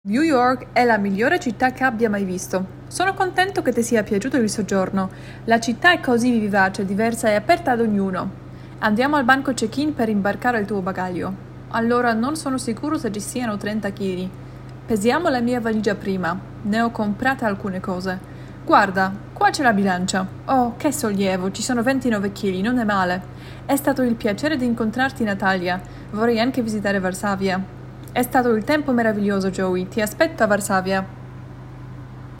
New York è la migliore città che abbia mai visto. Sono contento che ti sia piaciuto il soggiorno. La città è così vivace, diversa e aperta ad ognuno. Andiamo al banco check-in per imbarcare il tuo bagaglio. Allora non sono sicuro se ci siano 30 kg. Pesiamo la mia valigia prima. Ne ho comprate alcune cose. Guarda, qua c'è la bilancia. Oh, che sollievo, ci sono 29 kg, non è male. È stato il piacere di incontrarti, Natalia. Vorrei anche visitare Varsavia. È stato il tempo meraviglioso, Joey. Ti aspetto a Varsavia.